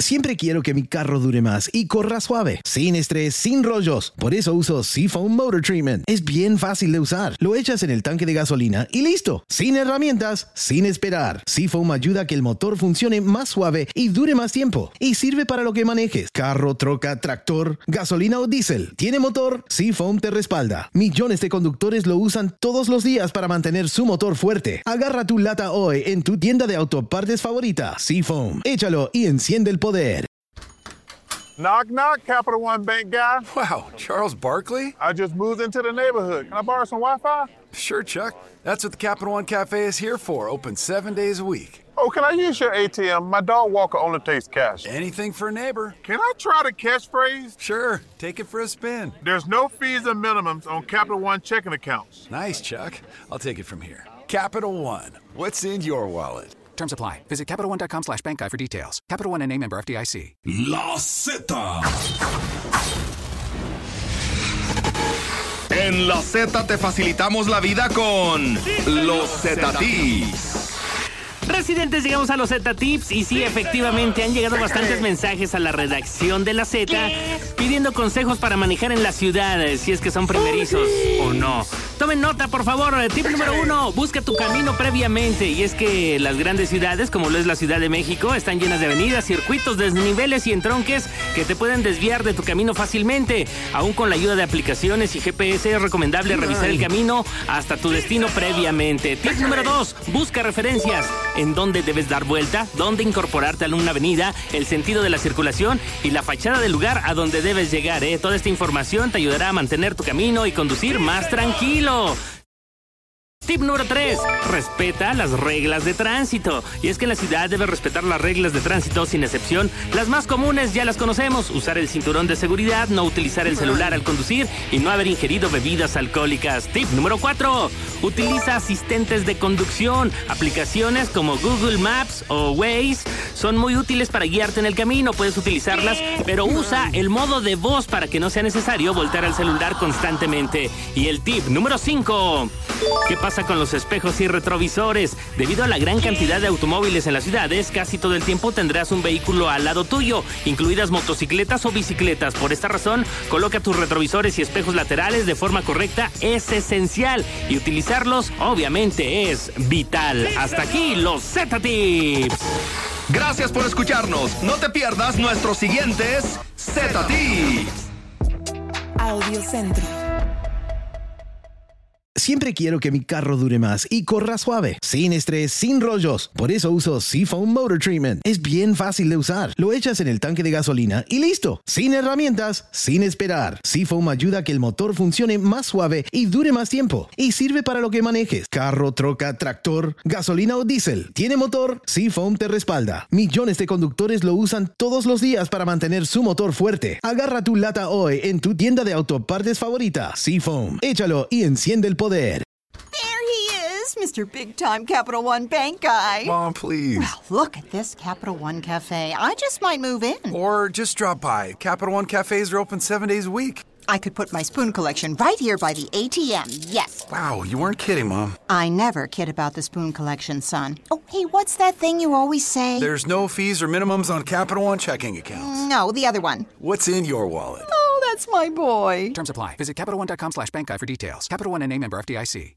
Siempre quiero que mi carro dure más y corra suave, sin estrés, sin rollos. Por eso uso Seafoam Motor Treatment. Es bien fácil de usar. Lo echas en el tanque de gasolina y listo. Sin herramientas, sin esperar. Seafoam ayuda a que el motor funcione más suave y dure más tiempo. Y sirve para lo que manejes. Carro, troca, tractor, gasolina o diésel. ¿Tiene motor? Seafoam te respalda. Millones de conductores lo usan todos los días para mantener su motor fuerte. Agarra tu lata hoy en tu tienda de autopartes favorita. Seafoam. Échalo y enciende el poder. Knock, knock, Capital One Bank guy. Wow, Charles Barkley? I just moved into the neighborhood. Can I borrow some Wi-Fi? Sure, Chuck. That's what the Capital One Cafe is here for, open 7 days a week. Oh, can I use your ATM? My dog Walker only takes cash. Anything for a neighbor. Can I try the catchphrase? Sure, take it for a spin. There's no fees and minimums on Capital One checking accounts. Nice, Chuck. I'll take it from here. Capital One. What's in your wallet? Terms apply. Visit CapitalOne.com/bankguy for details. Capital One N.A. member FDIC. La Z. En La Z te facilitamos la vida con los Z-Tips. Residentes, llegamos a los Z-Tips y sí, efectivamente, han llegado bastantes mensajes a la redacción de la Z pidiendo consejos para manejar en la ciudad, si es que son primerizos o no. Tomen nota, por favor. Tip número 1, busca tu camino previamente. Y es que las grandes ciudades, como lo es la Ciudad de México, están llenas de avenidas, circuitos, desniveles y entronques que te pueden desviar de tu camino fácilmente. Aún con la ayuda de aplicaciones y GPS, es recomendable revisar el camino hasta tu destino previamente. Tip número 2, busca referencias. En dónde debes dar vuelta, dónde incorporarte a una avenida, el sentido de la circulación y la fachada del lugar a donde debes llegar. Toda esta información te ayudará a mantener tu camino y conducir más tranquilo. Tip número 3, respeta las reglas de tránsito. Y es que en la ciudad debes respetar las reglas de tránsito sin excepción. Las más comunes ya las conocemos: usar el cinturón de seguridad, no utilizar el celular al conducir y no haber ingerido bebidas alcohólicas. Tip número 4, utiliza asistentes de conducción. Aplicaciones como Google Maps o Waze son muy útiles para guiarte en el camino. Puedes utilizarlas, pero usa el modo de voz para que no sea necesario voltear al celular constantemente. Y el tip número 5, ¿qué pasa con los espejos y retrovisores? Debido a la gran cantidad de automóviles en las ciudades, casi todo el tiempo tendrás un vehículo al lado tuyo, incluidas motocicletas o bicicletas. Por esta razón, coloca tus retrovisores y espejos laterales de forma correcta. Es esencial y utilizarlos, obviamente, es vital. Hasta aquí los Z-Tips. Gracias por escucharnos. No te pierdas nuestros siguientes Z-Tips. Audio Centro. Siempre quiero que mi carro dure más y corra suave, sin estrés, sin rollos. Por eso uso Seafoam Motor Treatment. Es bien fácil de usar. Lo echas en el tanque de gasolina y listo. Sin herramientas, sin esperar. Seafoam ayuda a que el motor funcione más suave y dure más tiempo. Y sirve para lo que manejes. Carro, troca, tractor, gasolina o diésel. ¿Tiene motor? Seafoam te respalda. Millones de conductores lo usan todos los días para mantener su motor fuerte. Agarra tu lata hoy en tu tienda de autopartes favorita. Seafoam. Échalo y enciende el poder. There he is, Mr. Big Time Capital One Bank Guy. Mom, please. Well, look at this Capital One Cafe. I just might move in. Or just drop by. Capital One Cafes are open 7 days a week. I could put my spoon collection right here by the ATM, yes. Wow, you weren't kidding, Mom. I never kid about the spoon collection, son. Oh, hey, what's that thing you always say? There's no fees or minimums on Capital One checking accounts. No, the other one. What's in your wallet? Oh, that's my boy. Terms apply. Visit CapitalOne.com/bankguy for details. Capital One N.A. member FDIC.